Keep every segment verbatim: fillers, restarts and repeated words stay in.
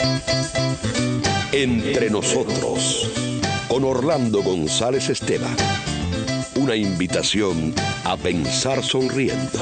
Entre nosotros, con Orlando González Esteban. Una invitación a pensar sonriendo.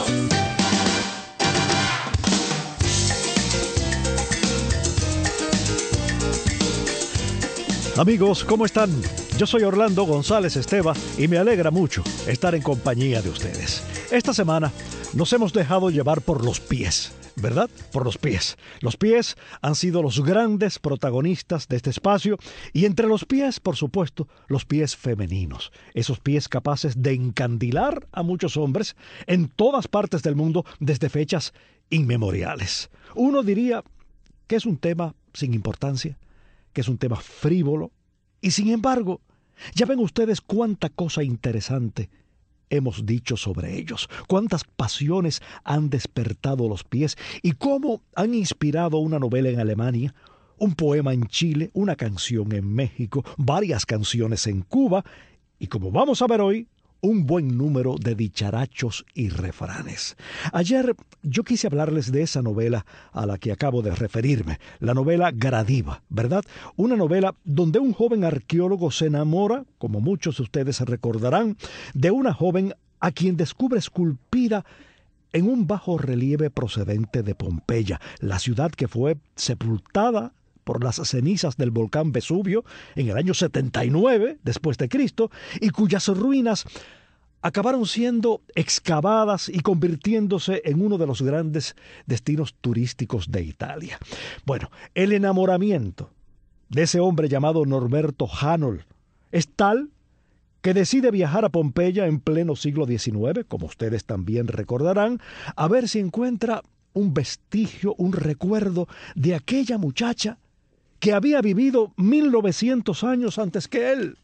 Amigos, ¿cómo están? Yo soy Orlando González Esteban y me alegra mucho estar en compañía de ustedes. Esta semana nos hemos dejado llevar por los pies, ¿verdad? Por los pies. Los pies han sido los grandes protagonistas de este espacio y entre los pies, por supuesto, los pies femeninos. Esos pies capaces de encandilar a muchos hombres en todas partes del mundo desde fechas inmemoriales. Uno diría que es un tema sin importancia, que es un tema frívolo, y sin embargo, ya ven ustedes cuánta cosa interesante hemos dicho sobre ellos, cuántas pasiones han despertado los pies y cómo han inspirado una novela en Alemania, un poema en Chile, una canción en México, varias canciones en Cuba y, como vamos a ver hoy, un buen número de dicharachos y refranes. Ayer yo quise hablarles de esa novela a la que acabo de referirme, la novela Gradiva, ¿verdad? Una novela donde un joven arqueólogo se enamora, como muchos de ustedes recordarán, de una joven a quien descubre esculpida en un bajo relieve procedente de Pompeya, la ciudad que fue sepultada por las cenizas del volcán Vesubio en el año setenta y nueve después de Cristo y cuyas ruinas acabaron siendo excavadas y convirtiéndose en uno de los grandes destinos turísticos de Italia. Bueno, el enamoramiento de ese hombre llamado Norberto Hanold es tal que decide viajar a Pompeya en pleno siglo diecinueve, como ustedes también recordarán, a ver si encuentra un vestigio, un recuerdo de aquella muchacha que había vivido mil novecientos años antes que él.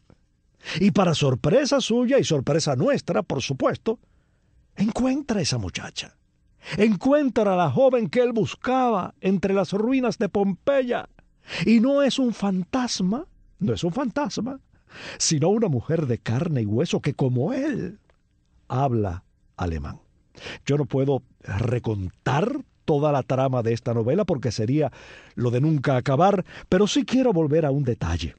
Y para sorpresa suya y sorpresa nuestra, por supuesto, encuentra a esa muchacha. Encuentra a la joven que él buscaba entre las ruinas de Pompeya. Y no es un fantasma, no es un fantasma, sino una mujer de carne y hueso que, como él, habla alemán. Yo no puedo recontar toda la trama de esta novela porque sería lo de nunca acabar, pero sí quiero volver a un detalle.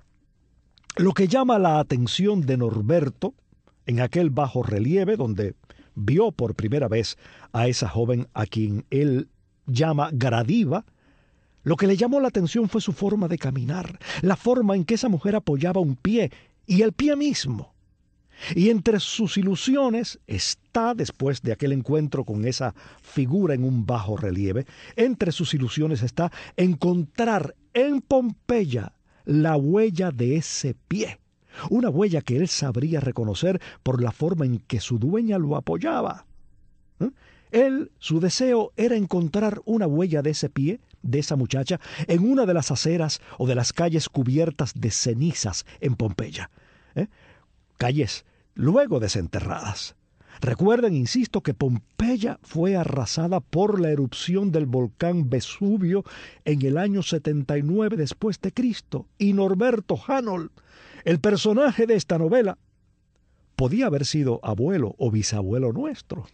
Lo que llama la atención de Norberto en aquel bajo relieve donde vio por primera vez a esa joven a quien él llama Gradiva, lo que le llamó la atención fue su forma de caminar, la forma en que esa mujer apoyaba un pie y el pie mismo. Y entre sus ilusiones está, después de aquel encuentro con esa figura en un bajo relieve, entre sus ilusiones está encontrar en Pompeya la huella de ese pie, una huella que él sabría reconocer por la forma en que su dueña lo apoyaba. ¿Eh? Él, su deseo era encontrar una huella de ese pie, de esa muchacha, en una de las aceras o de las calles cubiertas de cenizas en Pompeya. ¿Eh? Calles luego desenterradas. Recuerden, insisto, que Pompeya fue arrasada por la erupción del volcán Vesubio en el año setenta y nueve después de Cristo, y Norberto Hanold, el personaje de esta novela, podía haber sido abuelo o bisabuelo nuestro.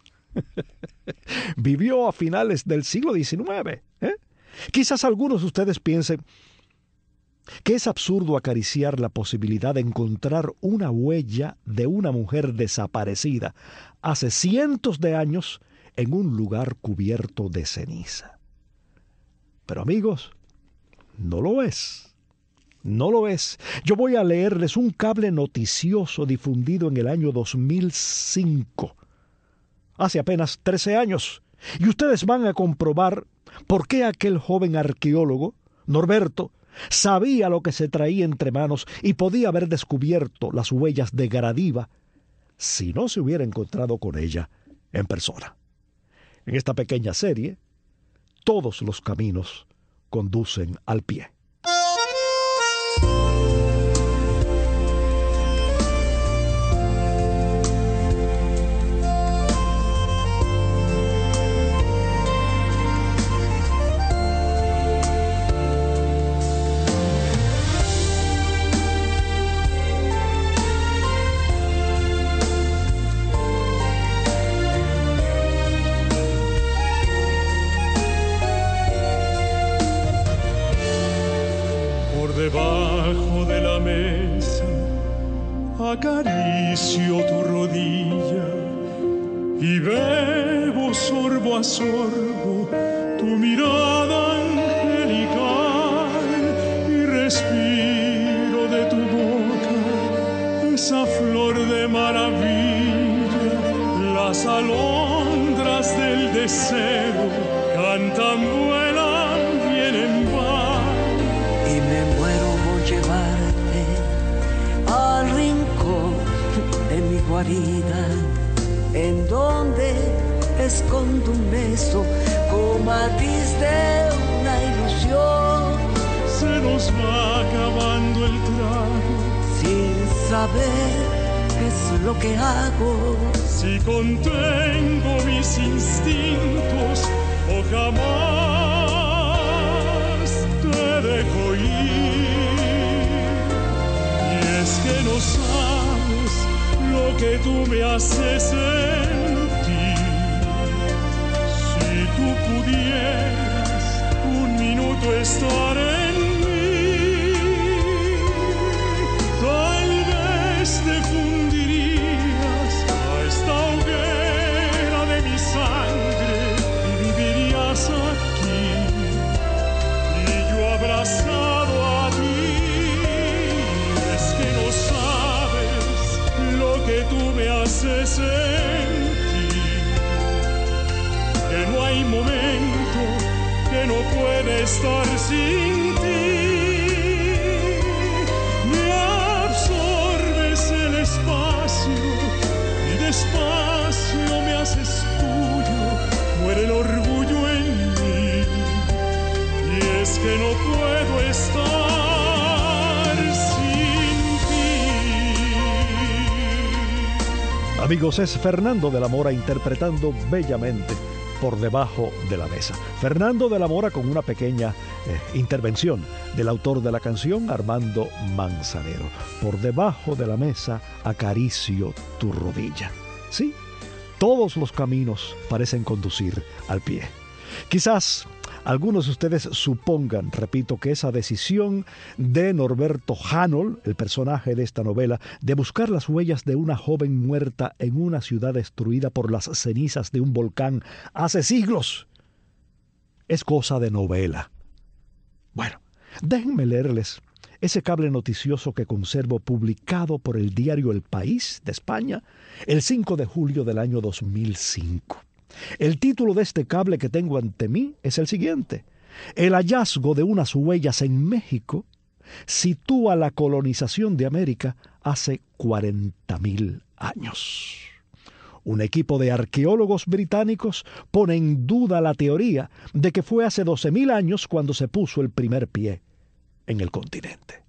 Vivió a finales del siglo diecinueve. ¿eh? Quizás algunos de ustedes piensen que es absurdo acariciar la posibilidad de encontrar una huella de una mujer desaparecida hace cientos de años en un lugar cubierto de ceniza. Pero amigos, no lo es. No lo es. Yo voy a leerles un cable noticioso difundido en el año dos mil cinco, hace apenas trece años, y ustedes van a comprobar por qué aquel joven arqueólogo, Norberto, sabía lo que se traía entre manos y podía haber descubierto las huellas de Gradiva si no se hubiera encontrado con ella en persona. En esta pequeña serie, todos los caminos conducen al pie. debajo de la mesa acaricio tu rodilla y bebo sorbo a sorbo tu mirada angelical y respiro de tu boca esa flor de maravilla. Las alondras del deseo cantan, vuelan, vienen, van y me muero por llevarte al rincón de mi guarida, en donde escondo un beso como matiz de una ilusión. Se nos va acabando el trago sin saber qué es lo que hago. Si contengo mis instintos o jamás te dejo ir. Y es que no sabes lo que tú me haces sentir. Si tú pudieras un minuto estar en mí, tal vez te fundirías a esta hoguera de mi sangre y vivirías aquí y yo abrazado a ti. Es que no sabes lo que tú me haces sentir, que no hay momento que no puede estar sin ti. Me absorbes el espacio y despacio me haces tuyo. Muere el orgullo en mí y es que no puedo estar sin ti. Amigos, es Fernando de la Mora interpretando bellamente Por debajo de la mesa. Fernando de la Mora con una pequeña eh, intervención del autor de la canción, Armando Manzanero. Por debajo de la mesa acaricio tu rodilla. Sí, todos los caminos parecen conducir al pie. Quizás algunos de ustedes supongan, repito, que esa decisión de Norberto Hanold, el personaje de esta novela, de buscar las huellas de una joven muerta en una ciudad destruida por las cenizas de un volcán hace siglos, es cosa de novela. Bueno, déjenme leerles ese cable noticioso que conservo publicado por el diario El País de España el cinco de julio del año dos mil cinco. El título de este cable que tengo ante mí es el siguiente: el hallazgo de unas huellas en México sitúa la colonización de América hace cuarenta mil años. Un equipo de arqueólogos británicos pone en duda la teoría de que fue hace doce mil años cuando se puso el primer pie en el continente.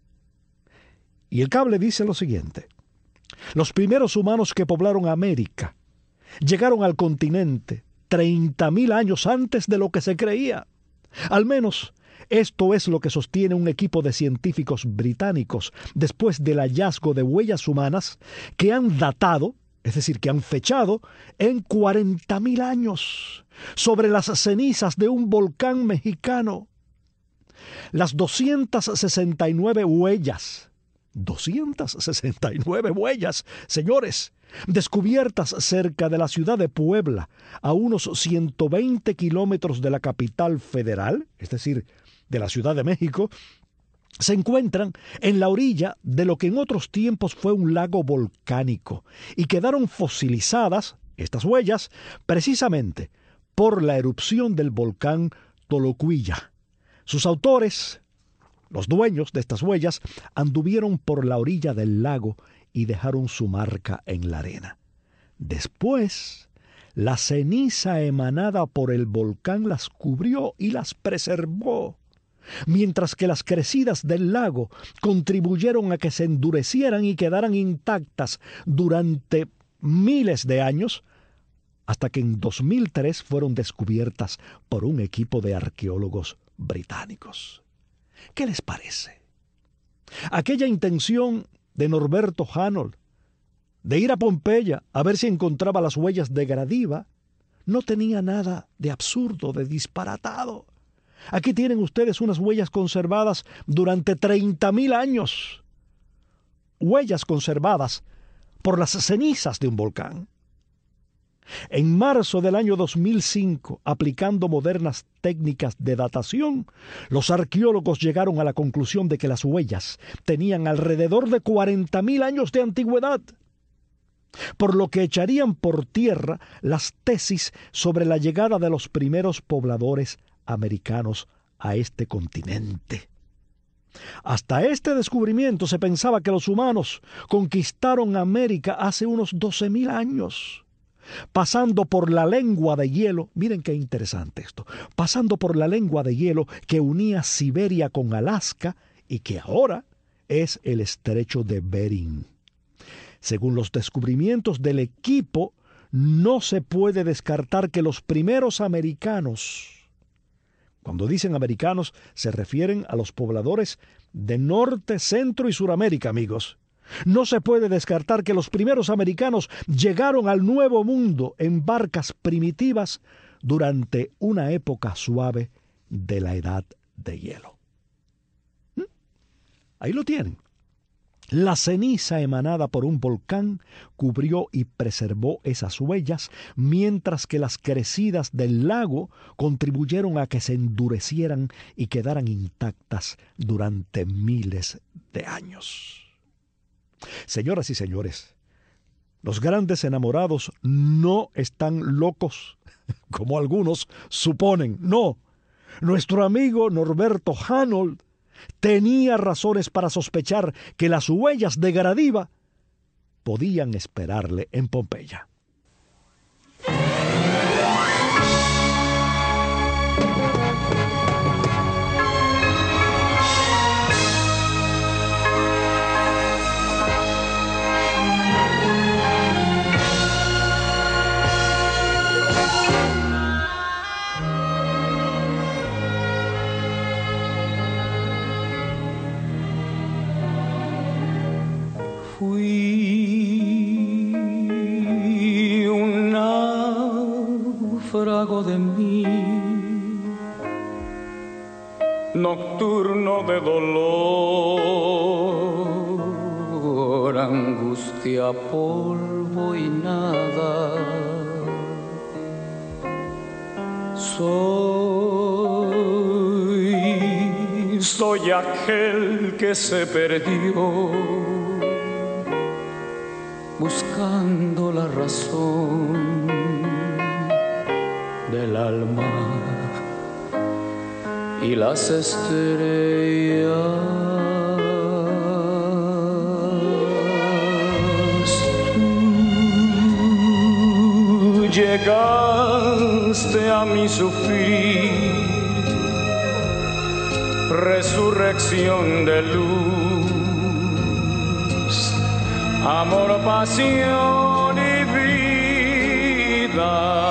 Y el cable dice lo siguiente: los primeros humanos que poblaron América llegaron al continente treinta mil años antes de lo que se creía. Al menos esto es lo que sostiene un equipo de científicos británicos después del hallazgo de huellas humanas que han datado, es decir, que han fechado en cuarenta mil años sobre las cenizas de un volcán mexicano. Las doscientas sesenta y nueve huellas, doscientas sesenta y nueve huellas, señores, descubiertas cerca de la ciudad de Puebla, a unos ciento veinte kilómetros de la capital federal, es decir, de la Ciudad de México, se encuentran en la orilla de lo que en otros tiempos fue un lago volcánico y quedaron fosilizadas, estas huellas, precisamente por la erupción del volcán Tolocuilla. Sus autores, los dueños de estas huellas, anduvieron por la orilla del lago y dejaron su marca en la arena. Después, la ceniza emanada por el volcán las cubrió y las preservó, mientras que las crecidas del lago contribuyeron a que se endurecieran y quedaran intactas durante miles de años, hasta que en dos mil tres fueron descubiertas por un equipo de arqueólogos británicos. ¿Qué les parece? Aquella intención de Norberto Hanold de ir a Pompeya a ver si encontraba las huellas de Gradiva no tenía nada de absurdo, de disparatado. Aquí tienen ustedes unas huellas conservadas durante treinta mil años. Huellas conservadas por las cenizas de un volcán. En marzo del año dos mil cinco, aplicando modernas técnicas de datación, los arqueólogos llegaron a la conclusión de que las huellas tenían alrededor de cuarenta mil años de antigüedad, por lo que echarían por tierra las tesis sobre la llegada de los primeros pobladores americanos a este continente. Hasta este descubrimiento se pensaba que los humanos conquistaron América hace unos doce mil años, pasando por la lengua de hielo, miren qué interesante esto, pasando por la lengua de hielo que unía Siberia con Alaska y que ahora es el estrecho de Bering. Según los descubrimientos del equipo, no se puede descartar que los primeros americanos, cuando dicen americanos, se refieren a los pobladores de Norte, Centro y Suramérica, amigos. No se puede descartar que los primeros americanos llegaron al Nuevo Mundo en barcas primitivas durante una época suave de la Edad de Hielo. ¿Mm? Ahí lo tienen. La ceniza emanada por un volcán cubrió y preservó esas huellas, mientras que las crecidas del lago contribuyeron a que se endurecieran y quedaran intactas durante miles de años. Señoras y señores, los grandes enamorados no están locos, como algunos suponen. No, nuestro amigo Norberto Hanold tenía razones para sospechar que las huellas de Gradiva podían esperarle en Pompeya. Fui un náufrago de mí, nocturno de dolor, angustia, polvo y nada. Soy, soy aquel que se perdió buscando la razón del alma y las estrellas. Tú llegaste a mi sufrir, resurrección de luz, amor, pasión y vida.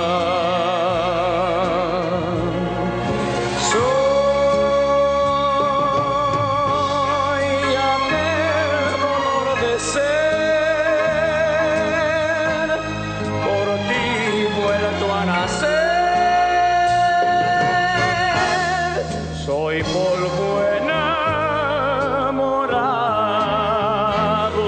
Soy aquel dolor de ser, por ti vuelto a nacer. Soy polvo enamorado.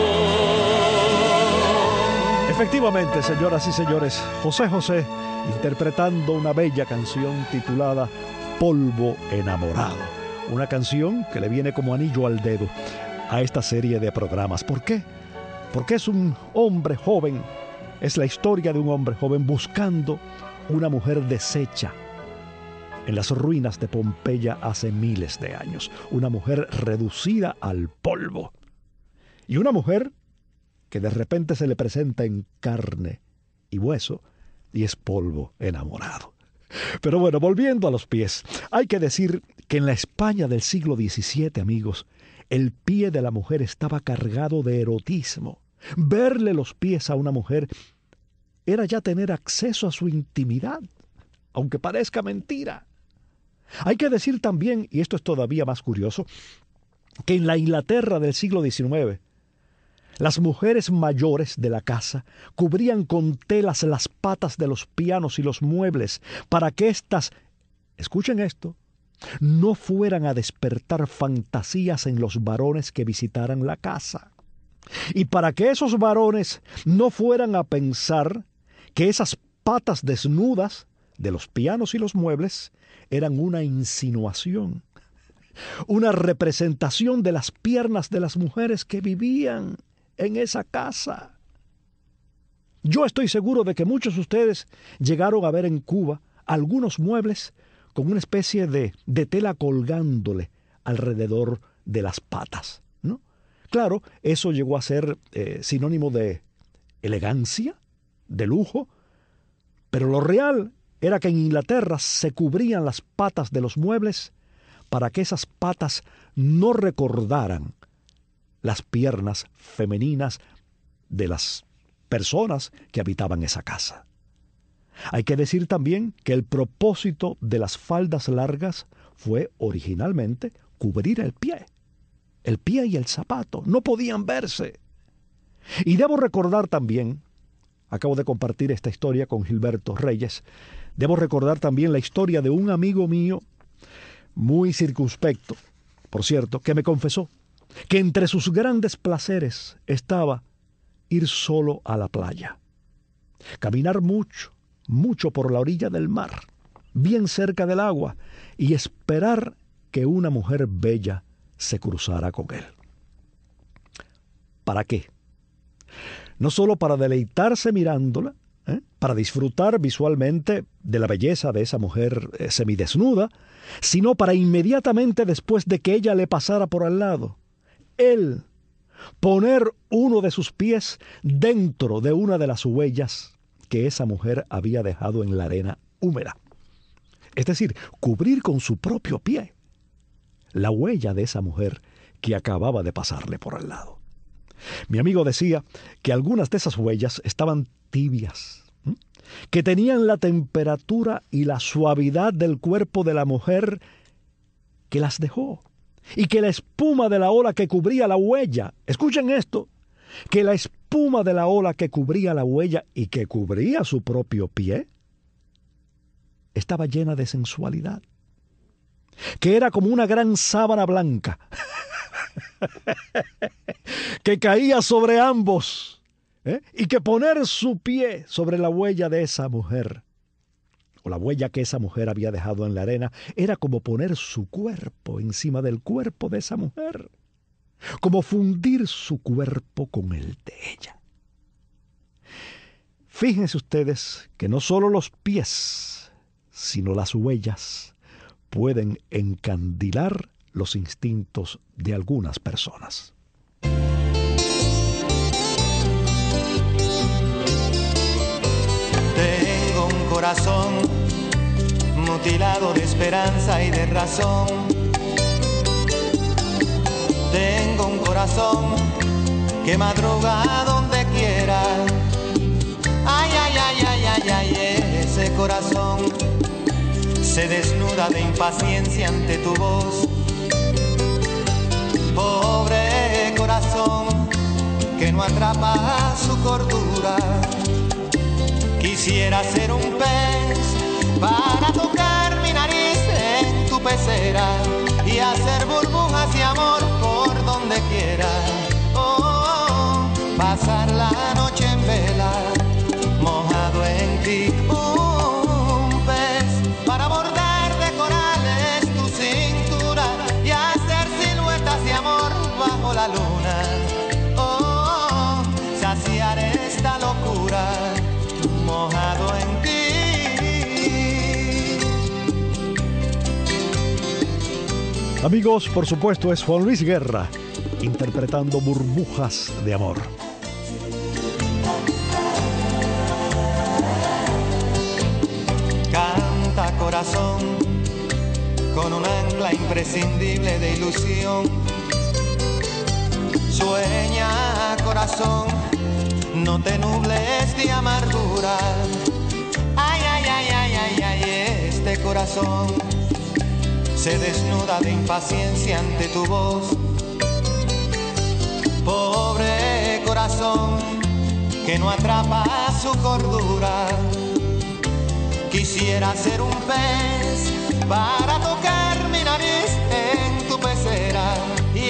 Efectivamente, señoras y señores, José José interpretando una bella canción titulada Polvo Enamorado. Una canción que le viene como anillo al dedo a esta serie de programas. ¿Por qué? Porque es un hombre joven, es la historia de un hombre joven buscando una mujer deshecha en las ruinas de Pompeya hace miles de años. Una mujer reducida al polvo. Y una mujer que de repente se le presenta en carne y hueso y es polvo enamorado. Pero bueno, volviendo a los pies, hay que decir que en la España del siglo diecisiete, amigos, el pie de la mujer estaba cargado de erotismo. Verle los pies a una mujer era ya tener acceso a su intimidad, aunque parezca mentira. Hay que decir también, y esto es todavía más curioso, que en la Inglaterra del siglo diecinueve, las mujeres mayores de la casa cubrían con telas las patas de los pianos y los muebles para que éstas, escuchen esto, no fueran a despertar fantasías en los varones que visitaran la casa. Y para que esos varones no fueran a pensar que esas patas desnudas de los pianos y los muebles eran una insinuación, una representación de las piernas de las mujeres que vivían en esa casa. Yo estoy seguro de que muchos de ustedes llegaron a ver en Cuba algunos muebles con una especie de, de tela colgándole alrededor de las patas, ¿no? Claro, eso llegó a ser eh, sinónimo de elegancia, de lujo, pero lo real era que en Inglaterra se cubrían las patas de los muebles para que esas patas no recordaran las piernas femeninas de las personas que habitaban esa casa. Hay que decir también que el propósito de las faldas largas fue originalmente cubrir el pie. El pie y el zapato no podían verse. Y debo recordar también, acabo de compartir esta historia con Gilberto Reyes, debo recordar también la historia de un amigo mío muy circunspecto, por cierto, que me confesó que entre sus grandes placeres estaba ir solo a la playa, caminar mucho, mucho por la orilla del mar, bien cerca del agua, y esperar que una mujer bella se cruzara con él. ¿Para qué? No solo para deleitarse mirándola, ¿eh? para disfrutar visualmente de la belleza de esa mujer eh, semidesnuda, sino para inmediatamente después de que ella le pasara por al lado, él poner uno de sus pies dentro de una de las huellas que esa mujer había dejado en la arena húmeda. Es decir, cubrir con su propio pie la huella de esa mujer que acababa de pasarle por al lado. Mi amigo decía que algunas de esas huellas estaban tibias, ¿eh? que tenían la temperatura y la suavidad del cuerpo de la mujer que las dejó, y que la espuma de la ola que cubría la huella, escuchen esto, que la espuma de la ola que cubría la huella y que cubría su propio pie, estaba llena de sensualidad, que era como una gran sábana blanca que caía sobre ambos, ¿eh? y que poner su pie sobre la huella de esa mujer, o la huella que esa mujer había dejado en la arena, era como poner su cuerpo encima del cuerpo de esa mujer, como fundir su cuerpo con el de ella. Fíjense ustedes que no solo los pies, sino las huellas pueden encandilar los instintos de algunas personas. Tengo un corazón mutilado de esperanza y de razón. Tengo un corazón que madruga donde quiera. Ay, ay, ay, ay, ay, ay, ese corazón se desnuda de impaciencia ante tu voz. Pobre corazón que no atrapa su cordura. Quisiera ser un pez para tocar mi nariz en tu pecera y hacer burbujas de amor por donde quiera. Oh, pasar la noche en vela, mojado en ti. Un pez para bordar de corales tu cintura y hacer siluetas de amor bajo la luna. Oh, saciar esta locura, mojado en ti. Amigos, por supuesto es Juan Luis Guerra interpretando Burbujas de Amor. Canta corazón con un ancla imprescindible de ilusión. Sueña corazón, no te nubles de amargura. Ay, ay, ay, ay, ay, ay, este corazón se desnuda de impaciencia ante tu voz. Pobre corazón que no atrapa su cordura. Quisiera ser un pez para tocar mi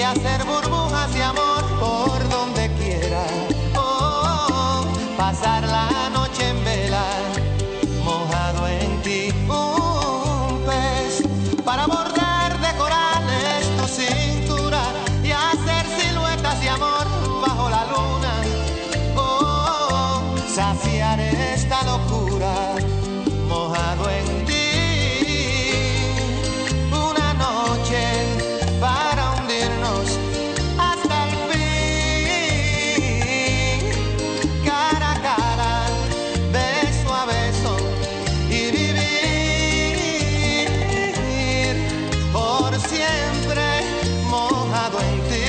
hacer burbujas de amor por donde quiera. Oh, oh, oh, pasar la noche en vela, mojado en ti. Un pez para bordar de corales tu cintura y hacer siluetas de amor bajo la luna. Oh, oh, oh, saciar esta locura, mojado en ti. Una noche para hundirnos hasta el fin, cara a cara, beso a beso, y vivir por siempre mojado en ti.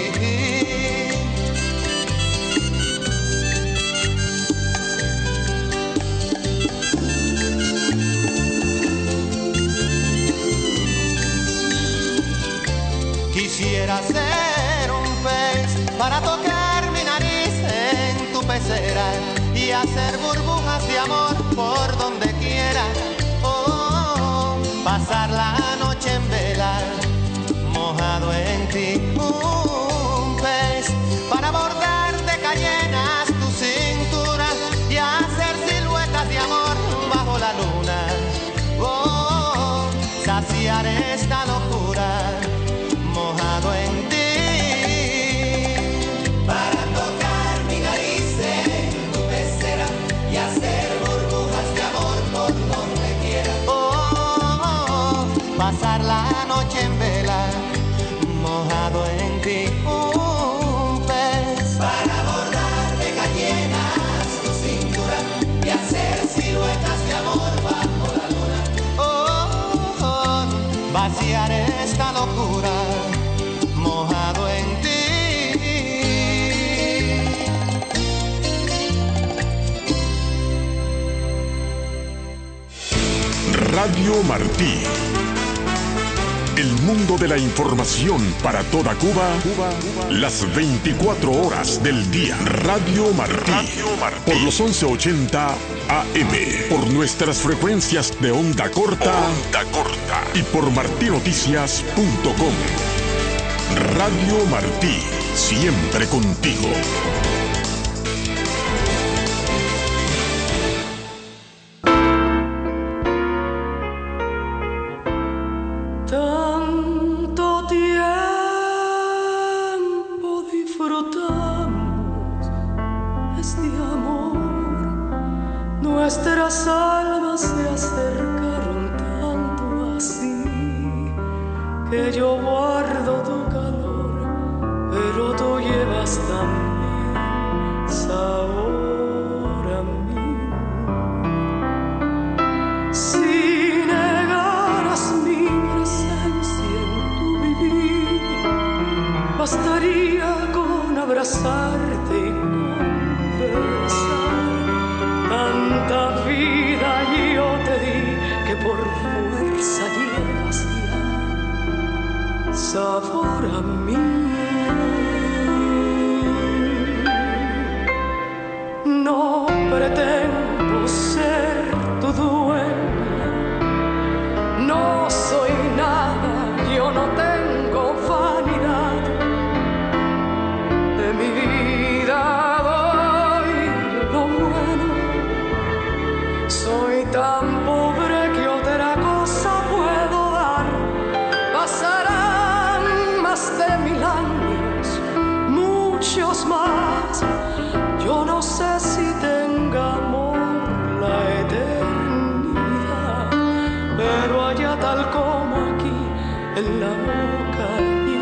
Quisiera ser un pez para tocar mi nariz en tu pecera y hacer burbujas de amor por donde quiera. Oh, oh, oh, pasar la noche en vela, mojado en ti. Un pez para bordar de cayenas tu cintura y hacer siluetas de amor bajo la luna. Oh, oh, oh, saciar esta locura, mojado en ti. Para tocar mi nariz en tu pecera y hacer burbujas de amor por donde quiera. Oh, oh, oh, pasar la noche en vela, mojado en ti. Un pez para bordar de cayenas tu cintura y hacer siluetas de amor bajo la luna. Oh, oh, oh, vaciar esta locura, mojado en ti. Radio Martí. El mundo de la información para toda Cuba, Cuba, Cuba. Las veinticuatro horas del día. Radio Martí. Radio Martí. Por los once ochenta A M. Por nuestras frecuencias de onda corta. Onda corta. Y por martí noticias punto com. Radio Martí, siempre contigo. Tanto tiempo disfrutamos este amor, nuestras almas se acercaron tanto así que yo guardo tu calor, pero tú llevas también sabor a mí. Si negaras mi presencia en tu vivir, bastaría con abrazarte y conversar. Tanta vida yo te di que por fuerza llevas ya sabor a mí. No pretendo ser tu dueña, no soy nada, yo no tengo vanidad. De mi vida doy lo bueno, soy tan pobre que otra cosa puedo dar. Pasarán más de mil años, muchos más. Yo no sé si tenga amor la eternidad, pero allá tal como aquí en la boca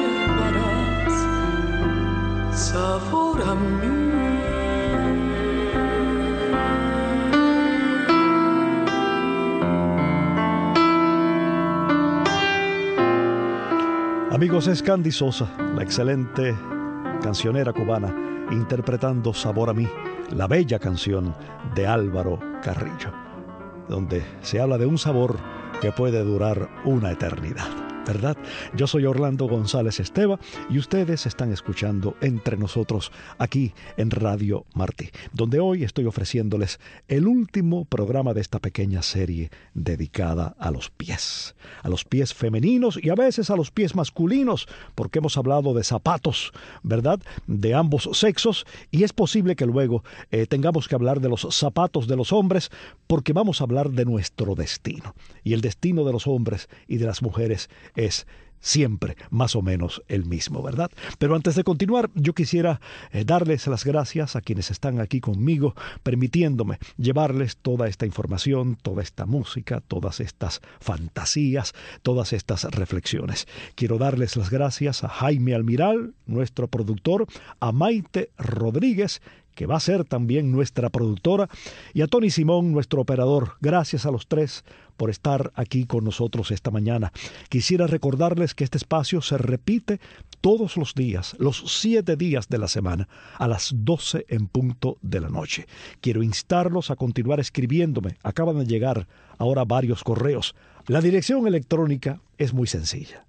llevarás sabor a mí. Amigos, es Candy Sosa, la excelente cancionera cubana, interpretando Sabor a mí, la bella canción de Álvaro Carrillo, donde se habla de un sabor que puede durar una eternidad. ¿verdad? Yo soy Orlando González Esteva y ustedes están escuchando Entre Nosotros aquí en Radio Martí, donde hoy estoy ofreciéndoles el último programa de esta pequeña serie dedicada a los pies, a los pies femeninos y a veces a los pies masculinos, porque hemos hablado de zapatos, ¿verdad?, de ambos sexos, y es posible que luego eh, tengamos que hablar de los zapatos de los hombres, porque vamos a hablar de nuestro destino, y el destino de los hombres y de las mujeres es siempre más o menos el mismo, ¿verdad? Pero antes de continuar, yo quisiera eh, darles las gracias a quienes están aquí conmigo, permitiéndome llevarles toda esta información, toda esta música, todas estas fantasías, todas estas reflexiones. Quiero darles las gracias a Jaime Almiral, nuestro productor, a Maite Rodríguez, que va a ser también nuestra productora, y a Tony Simón, nuestro operador. Gracias a los tres por estar aquí con nosotros esta mañana. Quisiera recordarles que este espacio se repite todos los días, los siete días de la semana, a las doce en punto de la noche. Quiero instarlos a continuar escribiéndome. Acaban de llegar ahora varios correos. La dirección electrónica es muy sencilla.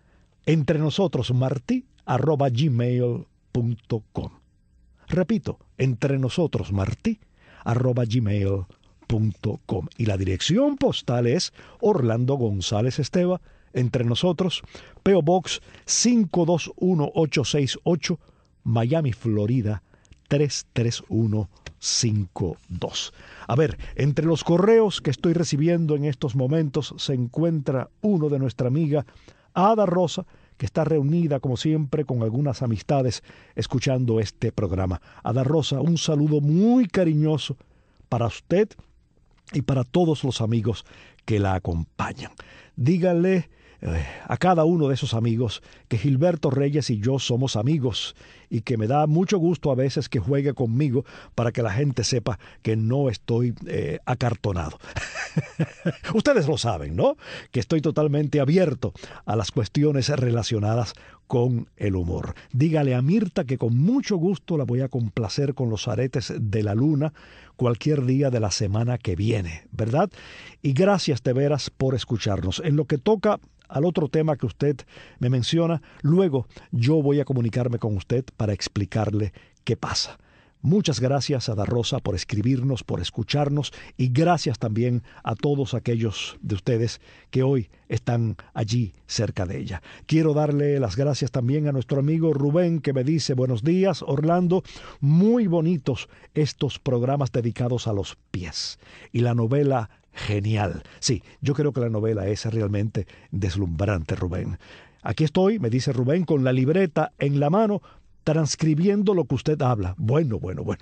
Entre nosotros martí arroba gmail punto com. Repito, entre nosotros martí arroba gmail punto com. Y la dirección postal es Orlando González Esteva, Entre Nosotros, P O Box cinco dos uno ocho seis ocho, Miami, Florida tres tres uno cinco dos. A ver, entre los correos que estoy recibiendo en estos momentos se encuentra uno de nuestra amiga Ada Rosa, que está reunida, como siempre, con algunas amistades escuchando este programa. Ada Rosa, un saludo muy cariñoso para usted y para todos los amigos que la acompañan. Díganle eh, a cada uno de esos amigos que Gilberto Reyes y yo somos amigos y que me da mucho gusto a veces que juegue conmigo para que la gente sepa que no estoy eh, acartonado. Ustedes lo saben, ¿no? Que estoy totalmente abierto a las cuestiones relacionadas con el humor. Dígale a Mirta que con mucho gusto la voy a complacer con los aretes de la luna cualquier día de la semana que viene, ¿verdad? Y gracias de veras por escucharnos. En lo que toca al otro tema que usted me menciona, luego yo voy a comunicarme con usted para explicarle qué pasa. Muchas gracias a Ada Rosa por escribirnos, por escucharnos, y gracias también a todos aquellos de ustedes que hoy están allí cerca de ella. Quiero darle las gracias también a nuestro amigo Rubén, que me dice: buenos días, Orlando, muy bonitos estos programas dedicados a los pies. Y la novela, genial. Sí, yo creo que la novela es realmente deslumbrante, Rubén. Aquí estoy, me dice Rubén, con la libreta en la mano, transcribiendo lo que usted habla. Bueno, bueno, bueno.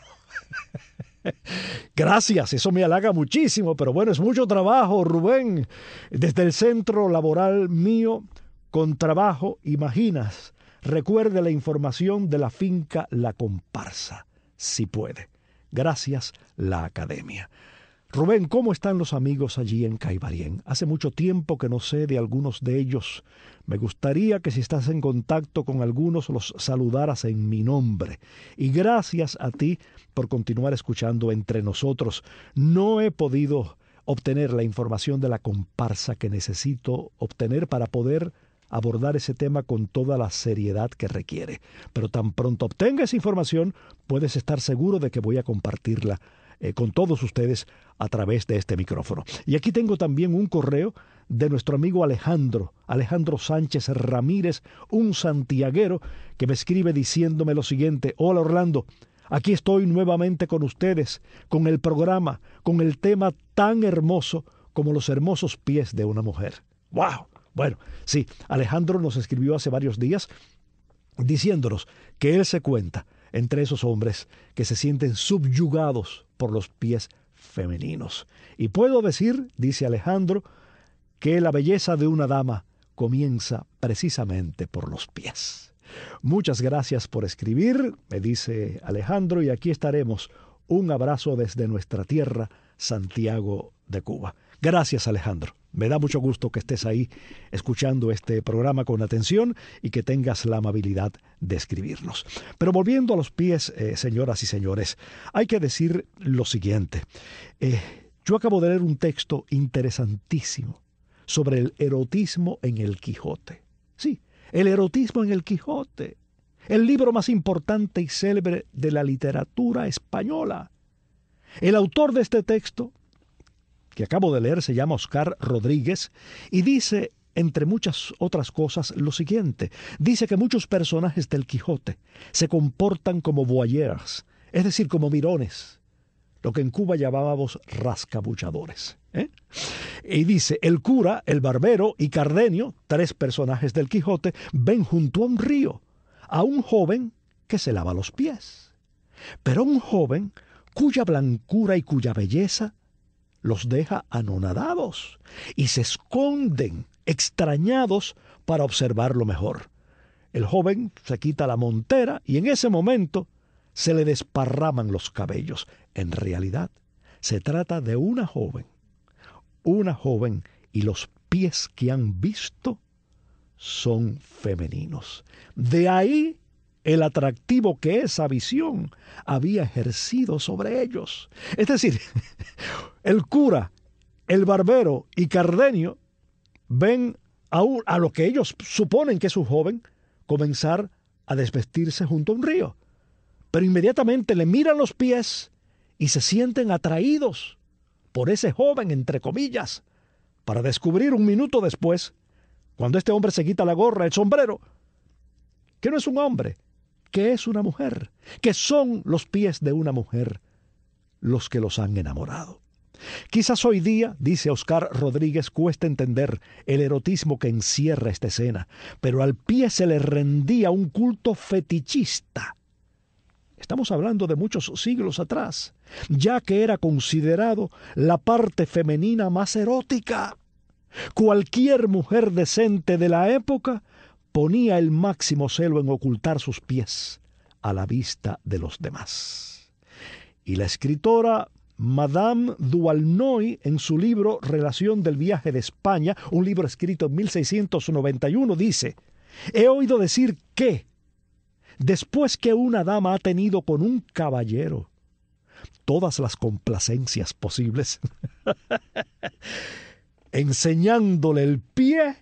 Gracias, eso me halaga muchísimo, pero bueno, es mucho trabajo, Rubén. Desde el centro laboral mío, con trabajo, imaginas. Recuerde la información de la finca La Comparsa, si puede. Gracias, la Academia. Rubén, ¿cómo están los amigos allí en Caibarien? Hace mucho tiempo que no sé de algunos de ellos. Me gustaría que si estás en contacto con algunos los saludaras en mi nombre. Y gracias a ti por continuar escuchando Entre Nosotros. No he podido obtener la información de la comparsa que necesito obtener para poder abordar ese tema con toda la seriedad que requiere. Pero tan pronto obtenga esa información, puedes estar seguro de que voy a compartirla Eh, con todos ustedes a través de este micrófono. Y aquí tengo también un correo de nuestro amigo Alejandro, Alejandro Sánchez Ramírez, un santiaguero, que me escribe diciéndome lo siguiente: hola Orlando, aquí estoy nuevamente con ustedes, con el programa, con el tema tan hermoso como los hermosos pies de una mujer. ¡Wow! Bueno, sí, Alejandro nos escribió hace varios días diciéndonos que él se cuenta entre esos hombres que se sienten subyugados por los pies femeninos. Y puedo decir, dice Alejandro, que la belleza de una dama comienza precisamente por los pies. Muchas gracias por escribir, me dice Alejandro, y aquí estaremos. Un abrazo desde nuestra tierra, Santiago de Cuba. Gracias, Alejandro. Me da mucho gusto que estés ahí escuchando este programa con atención y que tengas la amabilidad de escribirnos. Pero volviendo a los pies, eh, señoras y señores, hay que decir lo siguiente. Eh, yo acabo de leer un texto interesantísimo sobre el erotismo en el Quijote. Sí, el erotismo en el Quijote, el libro más importante y célebre de la literatura española. El autor de este texto, que acabo de leer, se llama Oscar Rodríguez y dice, entre muchas otras cosas, lo siguiente. Dice que muchos personajes del Quijote se comportan como voyeurs, es decir, como mirones, lo que en Cuba llamábamos rascabuchadores. ¿eh? Y dice, el cura, el barbero y Cardenio, tres personajes del Quijote, ven junto a un río a un joven que se lava los pies. Pero un joven cuya blancura y cuya belleza los deja anonadados y se esconden extrañados para observarlo mejor. El joven se quita la montera y en ese momento se le desparraman los cabellos. En realidad, se trata de una joven, una joven y los pies que han visto son femeninos. De ahí el atractivo que esa visión había ejercido sobre ellos. Es decir, el cura, el barbero y Cardenio ven a, un, a lo que ellos suponen que es un joven comenzar a desvestirse junto a un río. Pero inmediatamente le miran los pies y se sienten atraídos por ese joven, entre comillas, para descubrir un minuto después, cuando este hombre se quita la gorra, el sombrero, que no es un hombre, que es una mujer, que son los pies de una mujer los que los han enamorado. Quizás hoy día, dice Oscar Rodríguez, cuesta entender el erotismo que encierra esta escena, pero al pie se le rendía un culto fetichista. Estamos hablando de muchos siglos atrás, ya que era considerado la parte femenina más erótica. Cualquier mujer decente de la época ponía el máximo celo en ocultar sus pies a la vista de los demás. Y la escritora Madame Duhalnoy, en su libro Relación del viaje de España, un libro escrito en mil seiscientos noventa y uno, dice: he oído decir que, después que una dama ha tenido con un caballero todas las complacencias posibles, enseñándole el pie,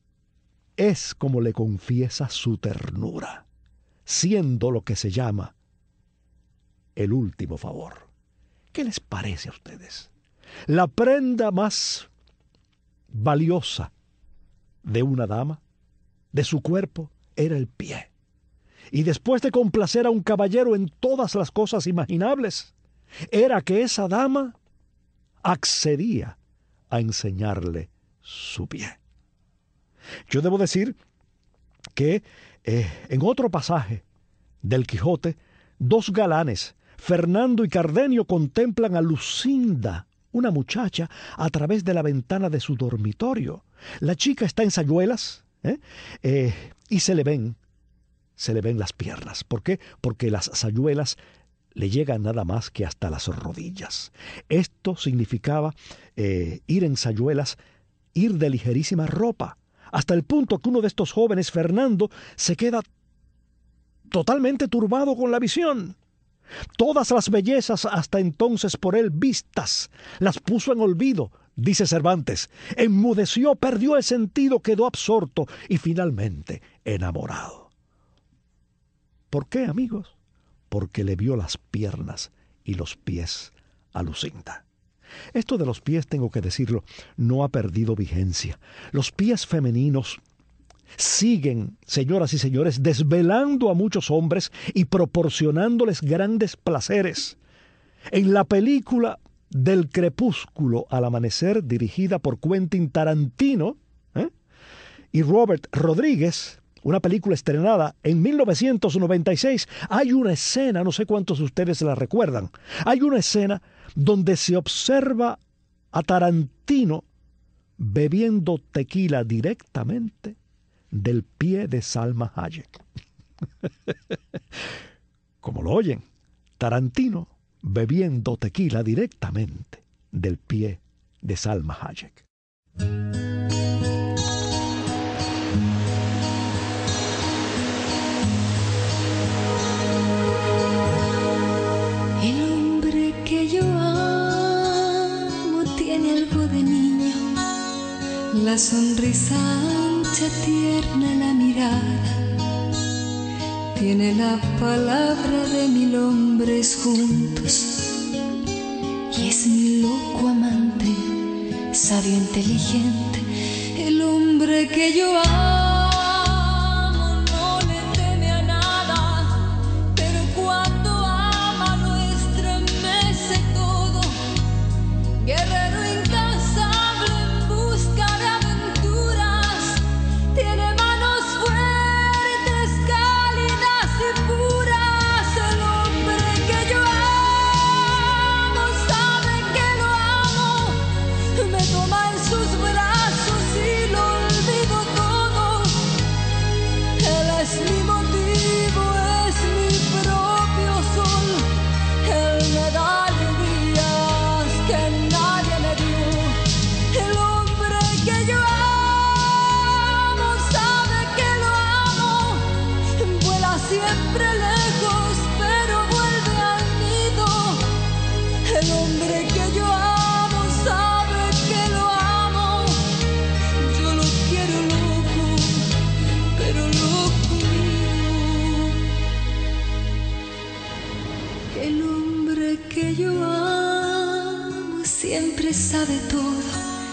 es como le confiesa su ternura, siendo lo que se llama el último favor. ¿Qué les parece a ustedes? La prenda más valiosa de una dama, de su cuerpo, era el pie. Y después de complacer a un caballero en todas las cosas imaginables, era que esa dama accedía a enseñarle su pie. Yo debo decir que eh, en otro pasaje del Quijote, dos galanes, Fernando y Cardenio, contemplan a Lucinda, una muchacha, a través de la ventana de su dormitorio. La chica está en sayuelas ¿eh? Eh, y se le ven, se le ven las piernas. ¿Por qué? Porque las sayuelas le llegan nada más que hasta las rodillas. Esto significaba eh, ir en sayuelas, ir de ligerísima ropa, hasta el punto que uno de estos jóvenes, Fernando, se queda totalmente turbado con la visión. Todas las bellezas hasta entonces por él vistas, las puso en olvido, dice Cervantes. Enmudeció, perdió el sentido, quedó absorto y finalmente enamorado. ¿Por qué, amigos? Porque le vio las piernas y los pies a Lucinda. Esto de los pies, tengo que decirlo, no ha perdido vigencia. Los pies femeninos siguen, señoras y señores, desvelando a muchos hombres y proporcionándoles grandes placeres. En la película del crepúsculo al amanecer, dirigida por Quentin Tarantino ¿eh? y Robert Rodríguez, una película estrenada en mil novecientos noventa y seis, hay una escena, no sé cuántos de ustedes la recuerdan, hay una escena donde se observa a Tarantino bebiendo tequila directamente del pie de Salma Hayek. Como lo oyen, Tarantino bebiendo tequila directamente del pie de Salma Hayek. El hombre que yo amo tiene algo de niño. La tiene la palabra de mil hombres juntos y es mi loco amante, sabio, inteligente, el hombre que yo amo. No le teme a nada, pero cuando ama lo estremece todo. Guerrero incansable en busca de aventuras, tiene manos fuertes, cálidas y puras. El hombre que yo amo sabe que lo amo, me toma en sus brazos y lo olvido todo. Él es mi motivo, es mi propio sol. Él me da alegrías que nadie me dio. El hombre que yo amo sabe que lo amo. Vuela siempre lejos, pero vuelve al nido. El hombre que yo amo sabe que lo amo. Yo lo quiero loco, pero loco mío. El hombre que yo amo siempre sabe todo.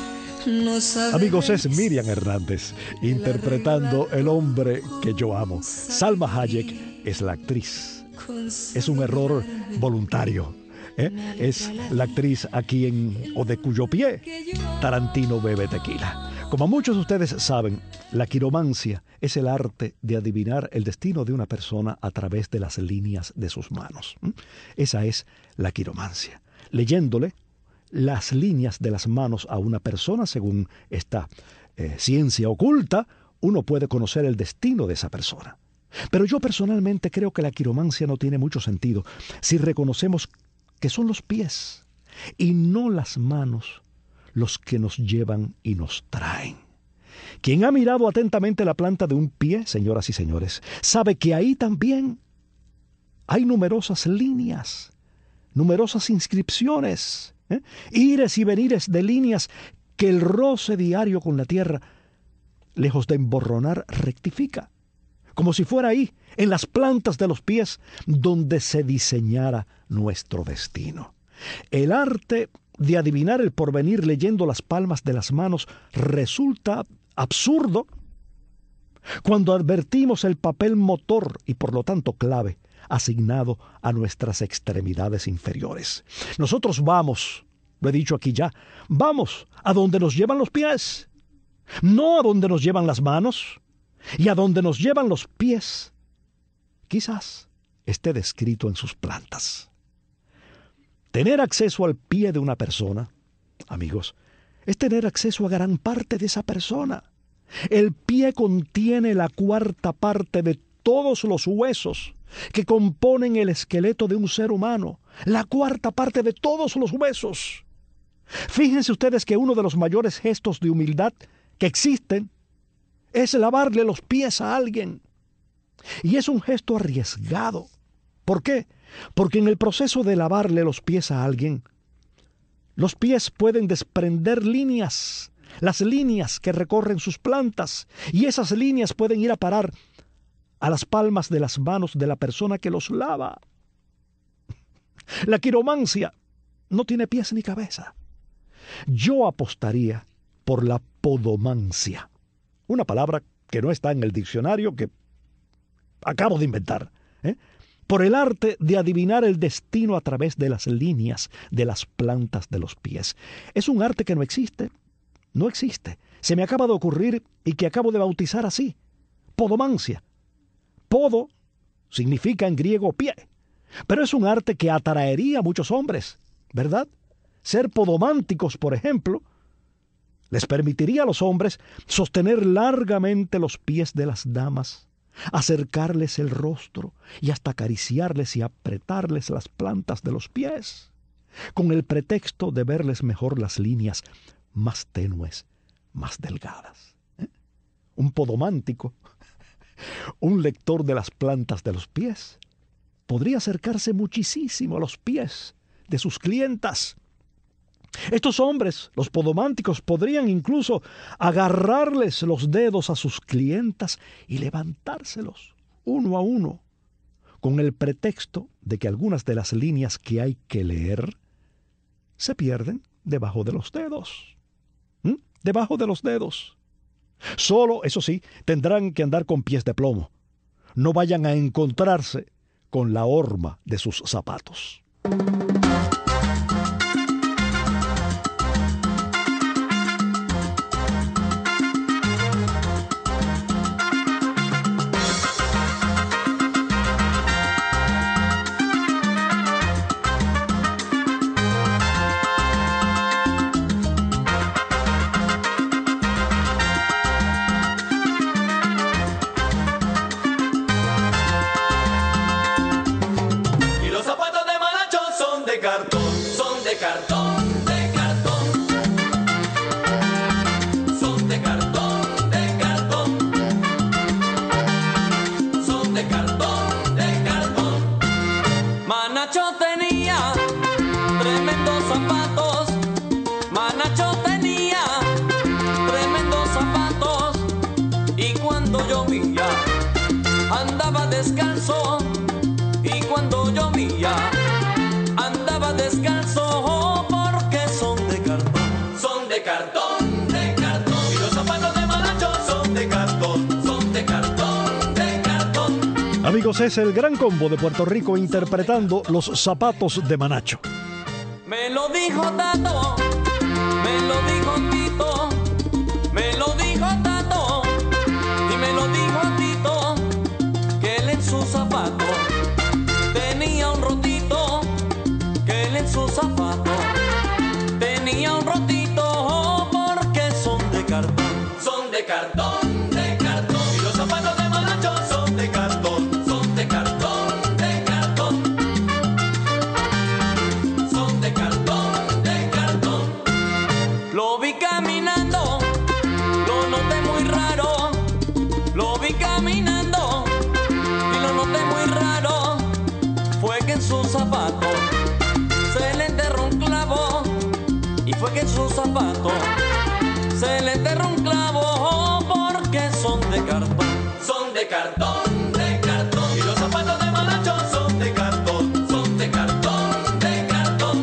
No sabe. Amigos, es Miriam Hernández interpretando El hombre que yo amo. Salma Hayek es la actriz. Es un error voluntario. ¿eh? Es la actriz a quien o de cuyo pie Tarantino bebe tequila. Como muchos de ustedes saben, la quiromancia es el arte de adivinar el destino de una persona a través de las líneas de sus manos. ¿Mm? Esa es la quiromancia. Leyéndole las líneas de las manos a una persona, según esta eh, ciencia oculta, uno puede conocer el destino de esa persona. Pero yo personalmente creo que la quiromancia no tiene mucho sentido si reconocemos que son los pies y no las manos los que nos llevan y nos traen. Quien ha mirado atentamente la planta de un pie, señoras y señores, sabe que ahí también hay numerosas líneas, numerosas inscripciones, ¿eh? ires y venires de líneas que el roce diario con la tierra, lejos de emborronar, rectifica, como si fuera ahí, en las plantas de los pies, donde se diseñara nuestro destino. El arte de adivinar el porvenir leyendo las palmas de las manos resulta absurdo cuando advertimos el papel motor y por lo tanto clave asignado a nuestras extremidades inferiores. Nosotros vamos, lo he dicho aquí ya, vamos a donde nos llevan los pies, no a donde nos llevan las manos. Y a donde nos llevan los pies, quizás esté descrito en sus plantas. Tener acceso al pie de una persona, amigos, es tener acceso a gran parte de esa persona. El pie contiene la cuarta parte de todos los huesos que componen el esqueleto de un ser humano. La cuarta parte de todos los huesos. Fíjense ustedes que uno de los mayores gestos de humildad que existen es lavarle los pies a alguien. Y es un gesto arriesgado. ¿Por qué? Porque en el proceso de lavarle los pies a alguien, los pies pueden desprender líneas, las líneas que recorren sus plantas, y esas líneas pueden ir a parar a las palmas de las manos de la persona que los lava. La quiromancia no tiene pies ni cabeza. Yo apostaría por la podomancia. Una palabra que no está en el diccionario, que acabo de inventar, ¿eh? por el arte de adivinar el destino a través de las líneas de las plantas de los pies. Es un arte que no existe, no existe. Se me acaba de ocurrir y que acabo de bautizar así, podomancia. Podo significa en griego pie, pero es un arte que atraería a muchos hombres, ¿verdad? Ser podománticos, por ejemplo, les permitiría a los hombres sostener largamente los pies de las damas, acercarles el rostro y hasta acariciarles y apretarles las plantas de los pies, con el pretexto de verles mejor las líneas más tenues, más delgadas. ¿Eh? Un podomántico, un lector de las plantas de los pies, podría acercarse muchísimo a los pies de sus clientas. Estos hombres, los podománticos, podrían incluso agarrarles los dedos a sus clientas y levantárselos uno a uno con el pretexto de que algunas de las líneas que hay que leer se pierden debajo de los dedos. ¿Mm? Debajo de los dedos. Solo, eso sí, tendrán que andar con pies de plomo. No vayan a encontrarse con la horma de sus zapatos. Amigos, es el Gran Combo de Puerto Rico interpretando Los Zapatos de Manacho. Me lo dijo Tato, me lo dijo Tito, me lo dijo Tato y me lo dijo Tito, que él en su zapato tenía un rotito, que él en su zapato tenía un rotito, porque son de cartón, son de cartón, de cartón, y los zapatos de Manacho son de cartón. Fue que en su zapato se le enterró un clavo, porque son de cartón, son de cartón, de cartón. Y los zapatos de Manacho son de cartón, son de cartón, de cartón.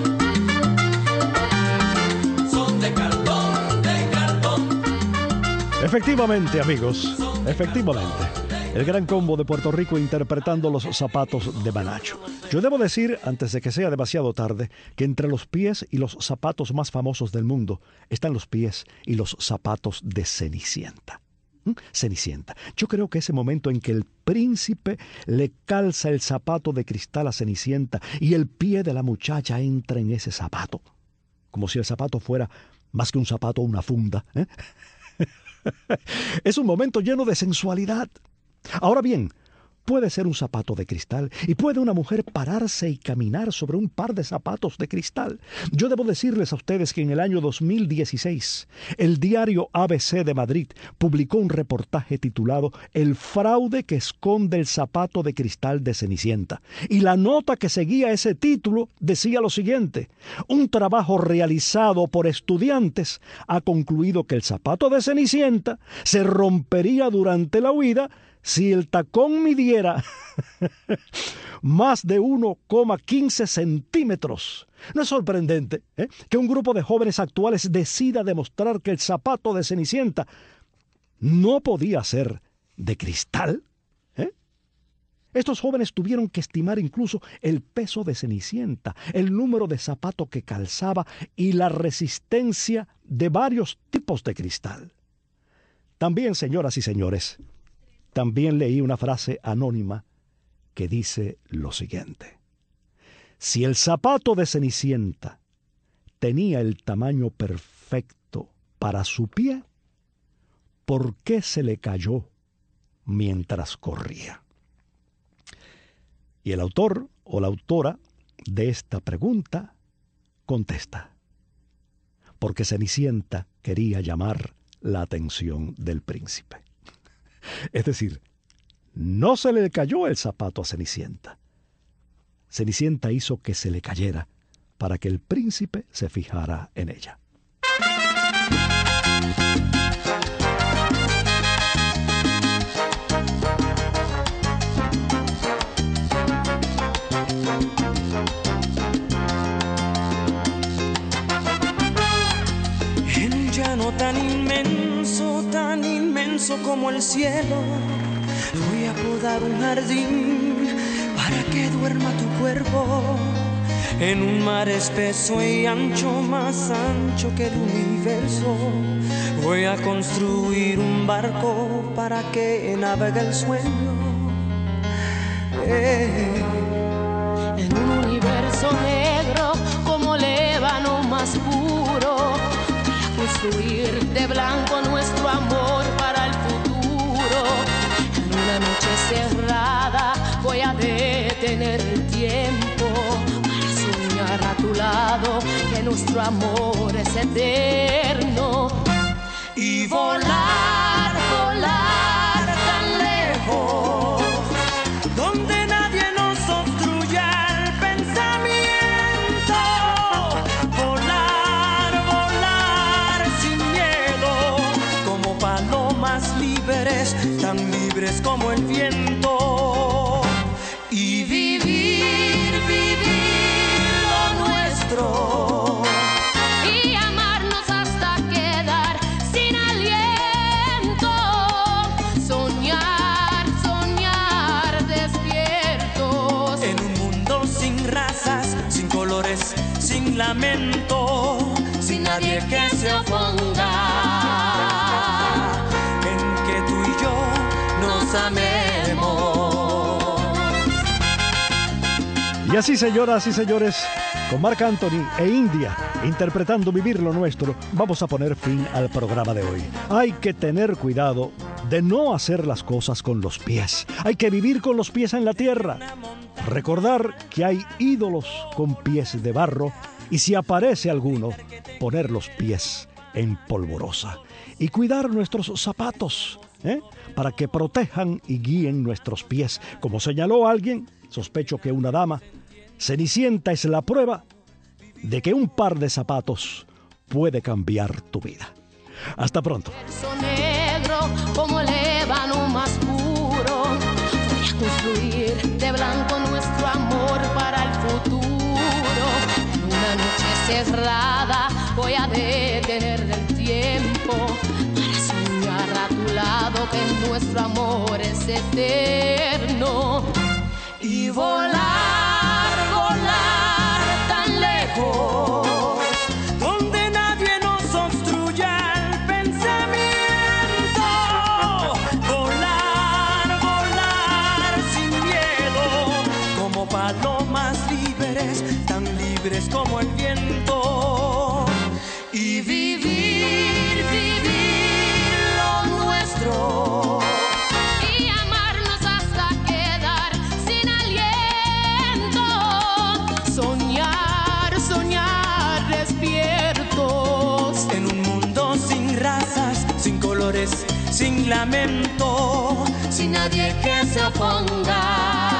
Son de cartón, de cartón. Efectivamente, amigos, efectivamente. El Gran Combo de Puerto Rico interpretando Los Zapatos de Manacho. Yo debo decir, antes de que sea demasiado tarde, que entre los pies y los zapatos más famosos del mundo están los pies y los zapatos de Cenicienta. ¿Mm? Cenicienta. Yo creo que ese momento en que el príncipe le calza el zapato de cristal a Cenicienta y el pie de la muchacha entra en ese zapato, como si el zapato fuera más que un zapato o una funda, ¿eh? Es un momento lleno de sensualidad. Ahora bien, puede ser un zapato de cristal y puede una mujer pararse y caminar sobre un par de zapatos de cristal. Yo debo decirles a ustedes que en el año dos mil dieciséis, el diario A B C de Madrid publicó un reportaje titulado El fraude que esconde el zapato de cristal de Cenicienta. Y la nota que seguía ese título decía lo siguiente: un trabajo realizado por estudiantes ha concluido que el zapato de Cenicienta se rompería durante la huida si el tacón midiera más de uno coma quince centímetros. ¿No es sorprendente eh, que un grupo de jóvenes actuales decida demostrar que el zapato de Cenicienta no podía ser de cristal? ¿Eh? Estos jóvenes tuvieron que estimar incluso el peso de Cenicienta, el número de zapato que calzaba y la resistencia de varios tipos de cristal. También, señoras y señores, también leí una frase anónima que dice lo siguiente: si el zapato de Cenicienta tenía el tamaño perfecto para su pie, ¿por qué se le cayó mientras corría? Y el autor o la autora de esta pregunta contesta: porque Cenicienta quería llamar la atención del príncipe. Es decir, no se le cayó el zapato a Cenicienta. Cenicienta hizo que se le cayera para que el príncipe se fijara en ella. inmenso como el cielo. Voy a podar un jardín para que duerma tu cuerpo en un mar espeso y ancho, más ancho que el universo. Voy a construir un barco para que navegue el sueño. Eh. En un universo negro como el ébano más puro, voy a construir de blanco nuestro amor para el futuro. En una noche cerrada voy a detener el tiempo para soñar a tu lado que nuestro amor es eterno. Y volar, volar tan lejos, donde nadie nos obstruya el pensamiento. Volar, volar sin miedo, como palomas libres, tan libres como el viento. Y vivir, vivir lo nuestro. Y amarnos hasta quedar sin aliento. Soñar, soñar despiertos. En un mundo sin razas, sin colores, sin lamento, sin nadie que se oponga. En que tú y yo nos amemos. Y así, señoras y señores, con Marc Anthony e India interpretando Vivir lo Nuestro, vamos a poner fin al programa de hoy. Hay que tener cuidado de no hacer las cosas con los pies. Hay que vivir con los pies en la tierra. Recordar que hay ídolos con pies de barro y si aparece alguno, poner los pies en polvorosa. Y cuidar nuestros zapatos, ¿eh? para que protejan y guíen nuestros pies. Como señaló alguien, sospecho que una dama, Cenicienta es la prueba de que un par de zapatos puede cambiar tu vida. Hasta pronto. Negro como el ébano más puro, voy a construir de blanco nuestro amor para el futuro. En una noche cerrada voy a detener el tiempo para soñar a tu lado que nuestro amor es eterno. Y volar, volar tan lejos, donde nadie nos obstruya el pensamiento. Volar, volar sin miedo, como palomas libres, tan libres como el viento. Y vivir, vivir lo nuestro. Sin colores, sin lamento, sin nadie que se oponga.